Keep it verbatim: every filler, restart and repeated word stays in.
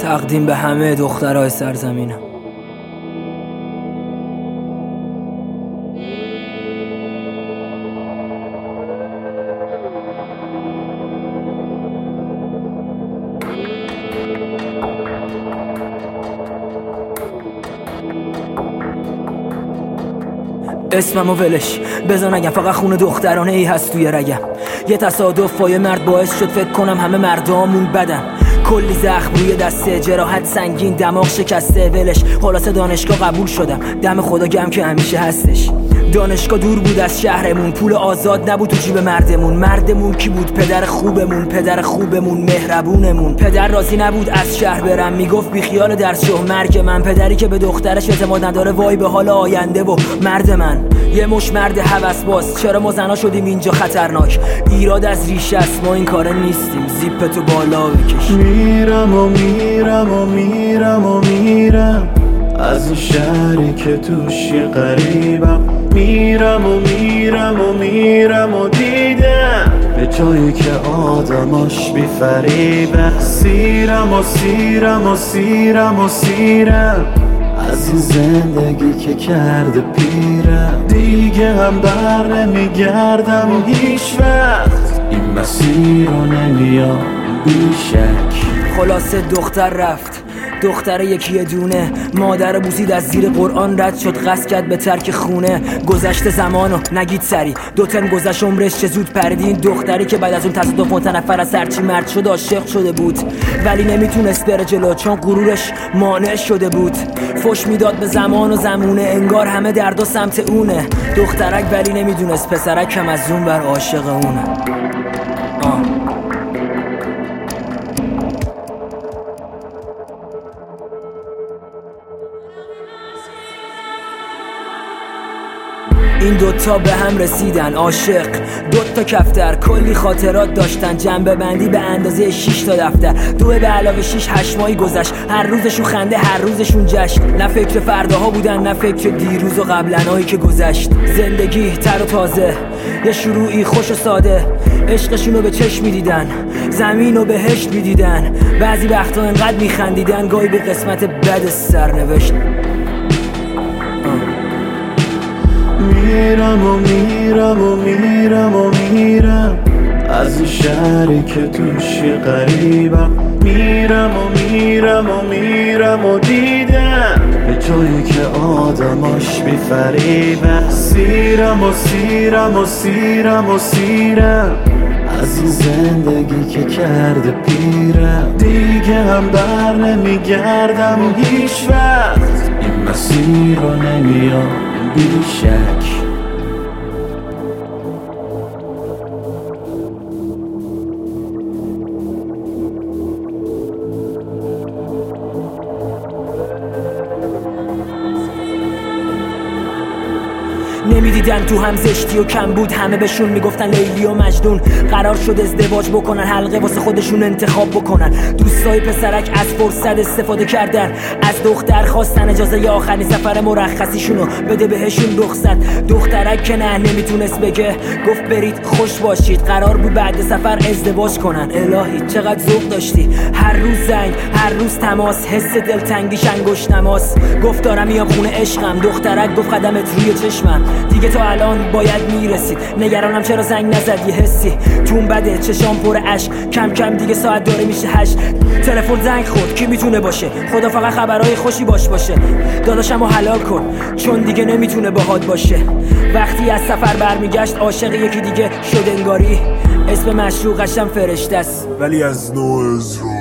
تقدیم به همه دخترای سرزمینم. اسممو ولش بذار نگم، فقط خون دخترانه ای هست توی رگم. یه تصادف با یه مرد باعث شد فکر کنم همه مردامون بدن. کلی زخم روی دسته، جراحت سنگین، دماغ شکسته. ولش خلاصه دانشگاه قبول شدم، دم خدا گم که همیشه هستش. دانشگاه دور بود از شهرمون، پول آزاد نبود تو جیب مردمون. مردمون کی بود؟ پدر خوبمون، پدر خوبمون، مهربونمون. پدر راضی نبود از شهر برم، میگفت بی خیال درس شو. مرگ من، پدری که به دخترش اعتماد نداره، وای به حال آینده و مرد من. یه مش مرد هوس باز، چرا ما زنا شدیم اینجا خطرناک؟ ایراد از ریشه است، ما این کاره نیستیم. زیپتو بالا بکش. میرم و میرم و میرم و میرم از این شهری که توشی غریبم. میرم و میرم و میرم و دیدم به جایی که آدماش بی فریبه. سیرم و سیرم و سیرم و سیرم از این زندگی که کرده پیرم. دیگه هم بر نمیگردم هیچ وقت، این مسیر رو نمیام بیشک. خلاصه دختر رفت، دختر یکی دونه. مادر بوسید از زیر قرآن رد شد، قصد کرد به ترک خونه. گذشت زمانو نگید سری، دو ترم گذشت عمرش چه زود پرید. این دختری که بعد از اون تصادف متنفر از هرچی مرد شد عاشق شده بود، ولی نمیتونست بره جلو چون غرورش مانع شده بود. فش میداد به زمان و زمونه، انگار همه دردا سمت اونه. دخترک ولی نمیدونست پسرک هم از اون بر عاشق اونه. آه. این دوتا به هم رسیدن، عاشق، دوتا کفتر، کلی خاطرات داشتن. جنبه بندی به اندازه شش تا دفتر. دو به علاوه شش، هشت ماهی گذشت، هر روزشون خنده، هر روزشون جشن. نه فکر فرداها بودن، نه فکر دیروز و قبلنهایی که گذشت. زندگی تر و تازه، یه شروعی خوش و ساده. عشقشونو به چشم میدیدن، زمینو بهشت میدیدن. بعضی وقتا انقدر میخندیدن، گاهی به قسمت بد سرنوشت. میرم و میرم و میرم و میرم از این شهری که توشی غریبم. میرم و میرم و میرم و دیدم به جایی که آدماش بی فریبه. سیرم و سیرم و سیرم و سیرم از این زندگی که کرده پیرم. دیگه هم بر نمیگردم هیچ وقت، این مسیر رو نمیام بیشک. نمیدیدن تو هم زشتی و کم بود، همه بهشون میگفتن لیلی و مجنون. قرار شد ازدواج بکنن، حلقه واسه خودشون انتخاب بکنن. دوستای پسرک از فرصت استفاده کردن، از دختر خواستن اجازه ی آخرین سفر مرخصیشونو بده بهشون رخصت. دخترک که نه نمیتونست بگه، گفت برید خوش باشید. قرار بود بعد سفر ازدواج کنن. الهی چقدر ذوق داشتی، هر روز زنگ، هر روز تماس، حس دلتنگیش انگشت نماس. گفت دارم میام خونه عشقم، دخترک گفت قدمت روی چشمم. دیگه تا الان باید میرسید، نگرانم چرا زنگ نزد. یه حسی تون بده، چشام پر اشک. کم کم دیگه ساعت داره میشه هشت. تلفن زنگ خورد، کی میتونه باشه؟ خدا فقط خبرهای خوشی باش باشه. داداشمو حلال کن چون دیگه نمیتونه باهات باشه. وقتی از سفر برمیگشت عاشق یکی دیگه شد انگاری. اسم مشروقشم فرشته است، ولی از نوع